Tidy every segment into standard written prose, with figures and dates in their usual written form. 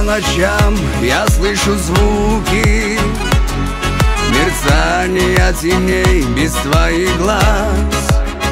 ночам я слышу звуки мерцания теней без твоих глаз,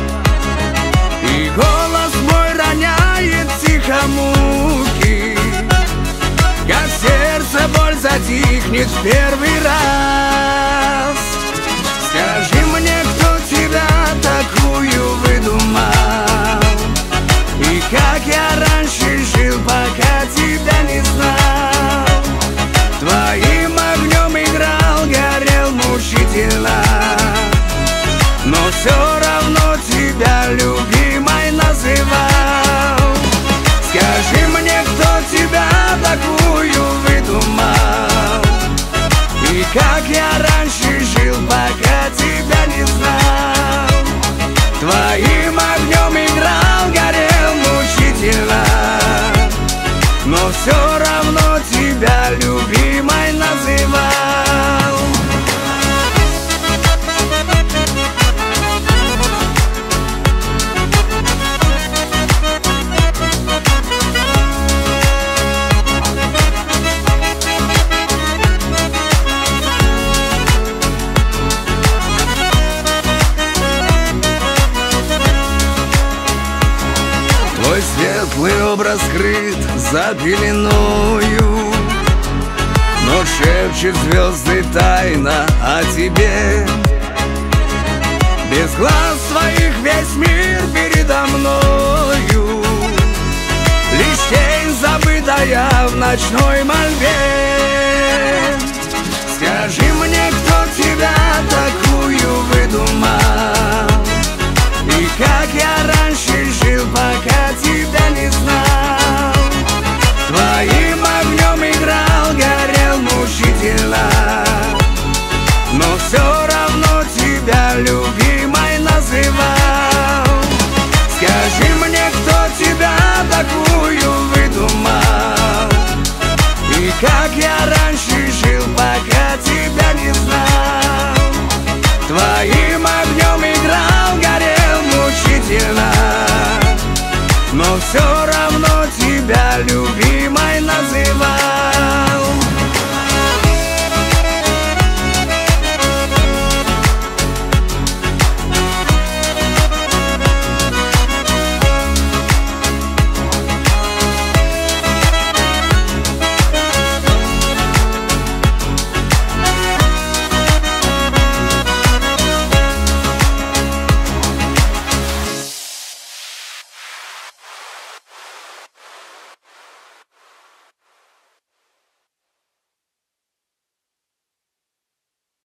и голос мой роняет тихо муки, как сердце боль затихнет в первый раз. Скажи мне, кто тебя такую выдумал, и как я раньше жил, пока тебя не знал. Твоим огнем играл, горел мучительно, но все равно тебя любимой называл. Скажи мне, кто тебя такую выдумал, и как я раньше жил, пока тебя не знал. Твоим огнем играл, горел мучительно, но все равно тебя любимой называл. Твой светлый образ скрыт за пеленою, но шепчет звезды тайна о тебе. Без глаз твоих весь мир передо мною, лишь тень забытая в ночной мольбе. Скажи мне, кто тебя такую выдумал, и как я раньше жил, пока тебя не знал. Твоим огнем играл, горел мучительно, но все равно тебя любимой называл. Скажи мне, кто тебя такую выдумал, и как я раньше жил, пока тебя не знал. Твоим огнем играл, горел мучительно, но все равно тебя любимой